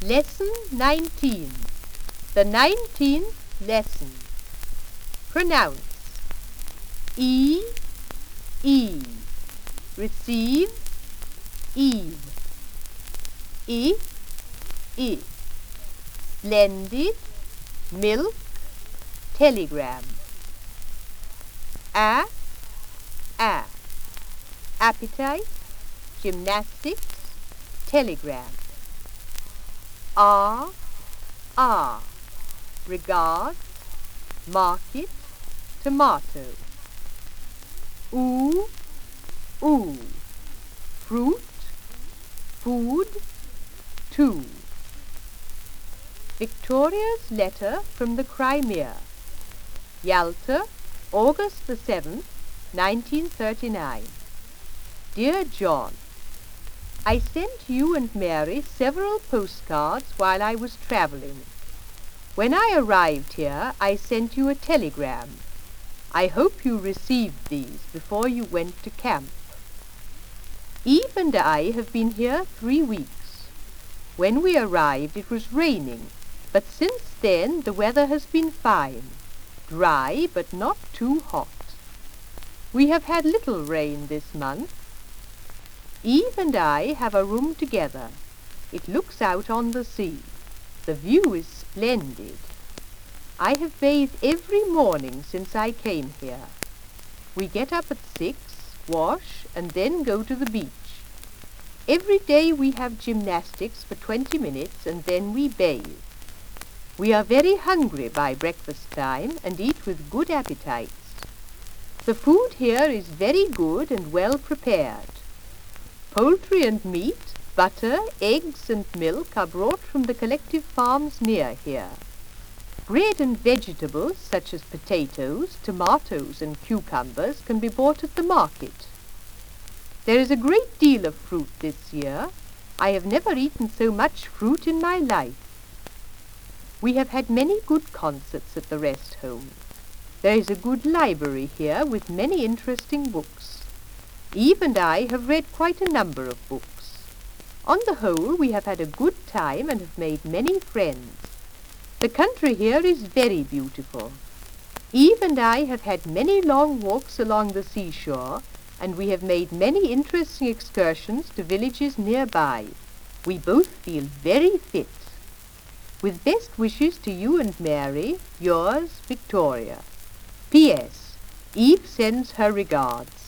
Lesson 19. The 19th lesson. Pronounce. E, E. Receive, Eve. I, I. Splendid, milk, telegram. A, appetite, gymnastics, telegram. R, regard, market, tomato. Oo, fruit, food, two. Victoria's letter from the Crimea. Yalta, August the 7th, 1939. Dear John, I sent you and Mary several postcards while I was travelling. When I arrived here, I sent you a telegram. I hope you received these before you went to camp. Eve and I have been here 3 weeks. When we arrived, it was raining, but since then the weather has been fine, dry but not too hot. We have had little rain this month. Eve and I have a room together. It looks out on the sea. The view is splendid. I have bathed every morning since I came here. We get up at 6, wash, and then go to the beach. Every day we have gymnastics for 20 minutes and then we bathe. We are very hungry by breakfast time and eat with good appetites. The food here is very good and well prepared. Poultry and meat, butter, eggs and milk are brought from the collective farms near here. Bread and vegetables such as potatoes, tomatoes and cucumbers can be bought at the market. There is a great deal of fruit this year. I have never eaten so much fruit in my life. We have had many good concerts at the rest home. There is a good library here with many interesting books. Eve and I have read quite a number of books. On the whole, we have had a good time and have made many friends. The country here is very beautiful. Eve and I have had many long walks along the seashore, and we have made many interesting excursions to villages nearby. We both feel very fit. With best wishes to you and Mary, yours, Victoria. P.S. Eve sends her regards.